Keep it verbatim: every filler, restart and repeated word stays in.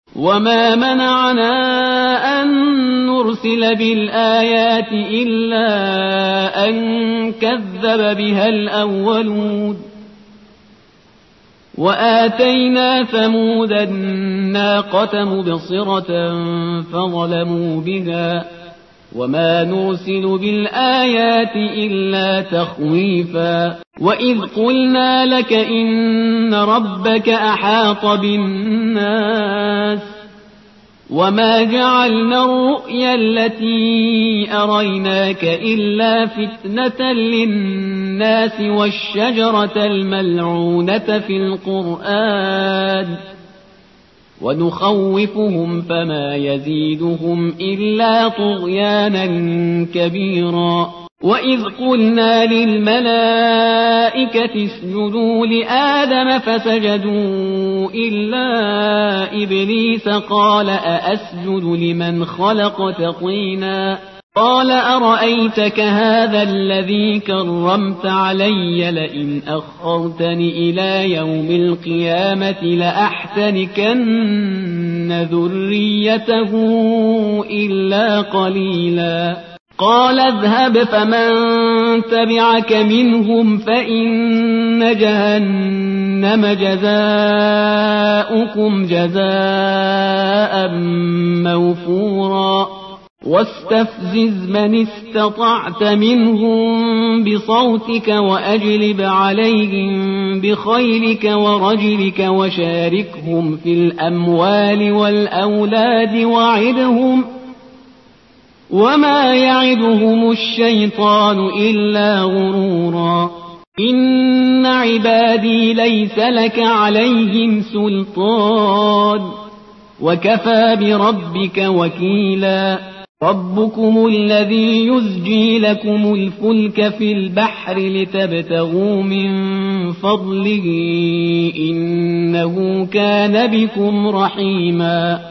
وما منعنا أن نرسل بالآيات إلا أن كذب بها الأولون وآتينا ثمود الناقة مبصرة فظلموا بها وما نرسل بالآيات إلا تخويفا وإذ قلنا لك إن ربك أحاط بالناس وما جعلنا الرؤيا التي أريناك إلا فتنة للناس والشجرة الملعونة في القرآن ونخوفهم فما يزيدهم إلا طغيانا كبيرا وإذ قلنا للملائكة اسجدوا لآدم فسجدوا إلا إبليس قال أأسجد لمن خلقت طينا قال أرأيتك هذا الذي كرمت علي لئن أخرتني إلى يوم القيامة لأحتنكن ذريته إلا قليلا قال اذهب فمن تبعك منهم فإن جهنم جزاؤكم جزاء موفورا واستفزز من استطعت منهم بصوتك وأجلب عليهم بخيلك ورجلك وشاركهم في الأموال والأولاد وعدهم وما يعدهم الشيطان إلا غرورا إن عبادي ليس لك عليهم سلطان وكفى بربك وكيلا ربكم الذي يزجي لكم الفلك في البحر لتبتغوا من فضله إنه كان بكم رحيما